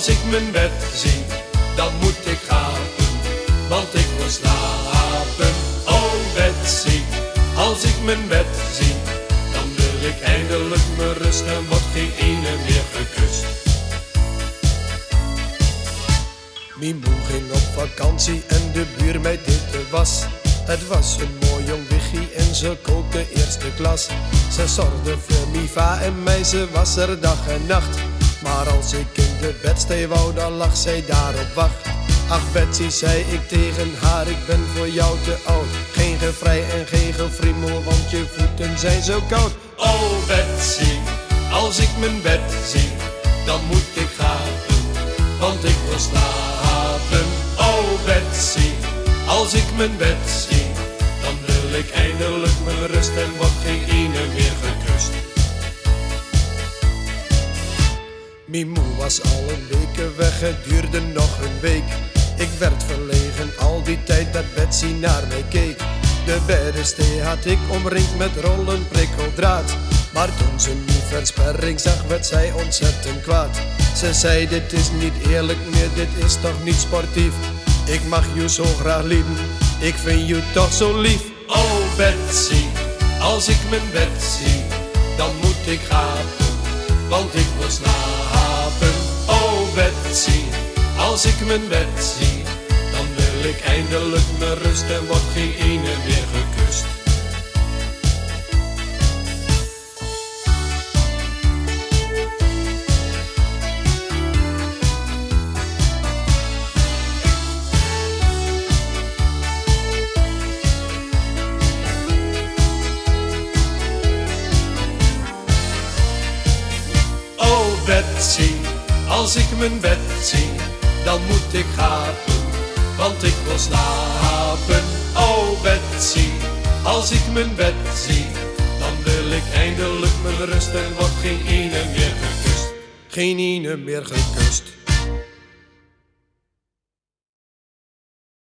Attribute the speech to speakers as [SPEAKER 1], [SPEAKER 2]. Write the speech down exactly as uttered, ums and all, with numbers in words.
[SPEAKER 1] Als ik mijn bed zie, dan moet ik gapen, want ik wil slapen. Oh Betsy, als ik mijn bed zie, dan wil ik eindelijk me rust en wordt geen ene meer gekust.
[SPEAKER 2] Mijn moe ging op vakantie en de buurmeid deed de was. Het was een mooi jong wichie en ze kookte eerste klas. Ze zorgde voor mijn va en mij, ze was er dag en nacht. Maar als ik in de bedstee wou, dan lag zij daar op wacht. Ach Betsy, zei ik tegen haar, ik ben voor jou te oud. Geen gevrij en geen gefriemel, want je voeten zijn zo koud.
[SPEAKER 1] Oh Betsy, als ik mijn bed zie, dan moet ik gapen, want ik wil slapen. Oh Betsy, als ik mijn bed zie, dan wil ik eindelijk mijn rust en wordt geen ene meer gekust.
[SPEAKER 2] Mijn moe was al een weken weg, het duurde nog een week. Ik werd verlegen al die tijd dat Betsy naar mij keek. De beddenstee had ik omringd met rollen prikkeldraad. Maar toen ze mijn versperring zag, werd zij ontzettend kwaad. Ze zei, dit is niet eerlijk meer, dit is toch niet sportief. Ik mag je zo graag liefden, ik vind je toch zo lief.
[SPEAKER 1] Oh Betsy, als ik mijn bed zie, dan moet ik gapen, want ik wil slapen. Oh Betsy, als ik mijn bed zie, dan wil ik eindelijk mijn rust en wordt geen ene meer gekust. Oh Betsy, als ik mijn bed zie, dan moet ik gapen, want ik wil slapen. Oh Betsy, als ik mijn bed zie, dan wil ik eindelijk mijn rust en wordt geen ene meer gekust.
[SPEAKER 2] Geen ene meer gekust.